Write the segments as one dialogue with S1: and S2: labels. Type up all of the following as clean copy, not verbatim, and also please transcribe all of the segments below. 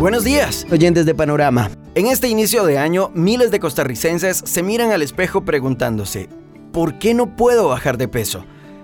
S1: Buenos días, oyentes de Panorama. En este inicio de año, miles de costarricenses se miran al espejo preguntándose, ¿por qué no puedo bajar de peso?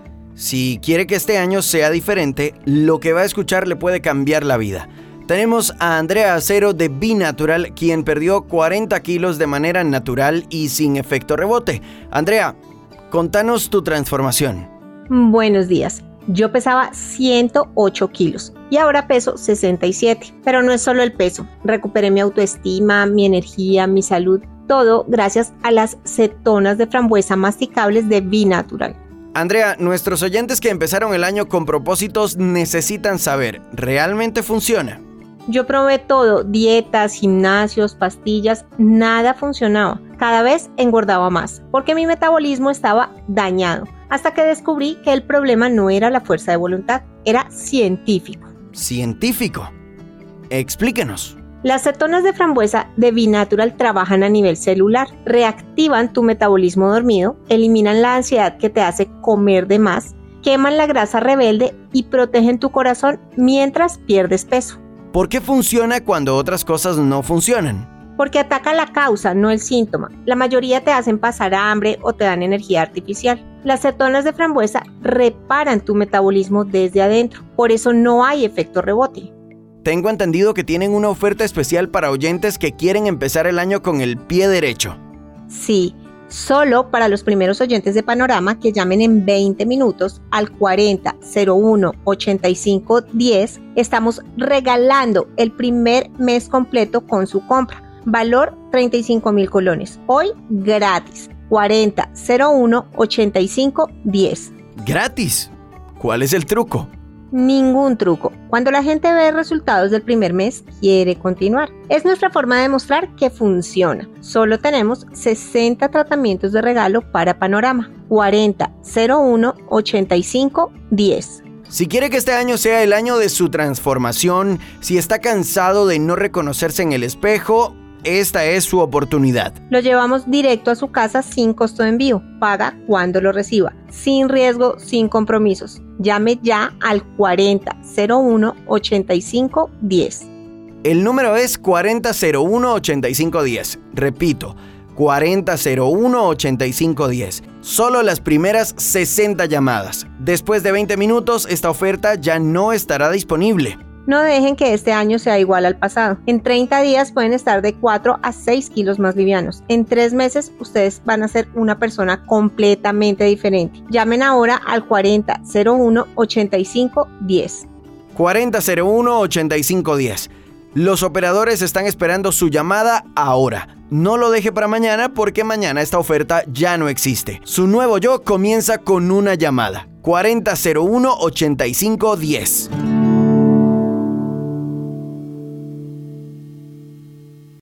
S1: Si quiere que este año sea diferente, lo que va a escuchar le puede cambiar la vida. Tenemos a Andrea Acero de B-Natural, quien perdió 40 kilos de manera natural y sin efecto rebote. Andrea, contanos tu transformación.
S2: Buenos días. Yo pesaba 108 kilos y ahora peso 67. Pero no es solo el peso. Recuperé mi autoestima, mi energía, mi salud. Todo gracias a las cetonas de frambuesa masticables de B-Natural.
S1: Andrea, nuestros oyentes que empezaron el año con propósitos necesitan saber, ¿realmente funciona?
S2: Yo probé todo, dietas, gimnasios, pastillas, nada funcionaba. Cada vez engordaba más, porque mi metabolismo estaba dañado, hasta que descubrí que el problema no era la fuerza de voluntad, era científico.
S1: ¿Científico? Explíquenos.
S2: Las cetonas de frambuesa de B-Natural trabajan a nivel celular, reactivan tu metabolismo dormido, eliminan la ansiedad que te hace comer de más, queman la grasa rebelde y protegen tu corazón mientras pierdes peso.
S1: ¿Por qué funciona cuando otras cosas no funcionan?
S2: Porque ataca la causa, no el síntoma. La mayoría te hacen pasar hambre o te dan energía artificial. Las cetonas de frambuesa reparan tu metabolismo desde adentro, por eso no hay efecto rebote.
S1: Tengo entendido que tienen una oferta especial para oyentes que quieren empezar el año con el pie derecho.
S2: Sí, solo para los primeros oyentes de Panorama que llamen en 20 minutos al 40 01 85 10, estamos regalando el primer mes completo con su compra. Valor 35,000 colones. Hoy gratis. 40 01 85 10.
S1: ¿Gratis? ¿Cuál es el truco?
S2: Ningún truco. Cuando la gente ve resultados del primer mes, quiere continuar. Es nuestra forma de demostrar que funciona. Solo tenemos 60 tratamientos de regalo para Panorama. 40 01 85 10.
S1: Si quiere que este año sea el año de su transformación, si está cansado de no reconocerse en el espejo, esta es su oportunidad.
S2: Lo llevamos directo a su casa sin costo de envío. Paga cuando lo reciba, sin riesgo, sin compromisos. Llame ya al 40 01 85 10.
S1: El número es 40 01 85 10. Repito, 40 01 85 10. Solo las primeras 60 llamadas. Después de 20 minutos, esta oferta ya no estará disponible.
S2: No dejen que este año sea igual al pasado. En 30 días pueden estar de 4 a 6 kilos más livianos. En 3 meses ustedes van a ser una persona completamente diferente. Llamen ahora al 40 01 85 10.
S1: 40 01 85 10. Los operadores están esperando su llamada ahora. No lo deje para mañana porque mañana esta oferta ya no existe. Su nuevo yo comienza con una llamada. 40 01 85 10.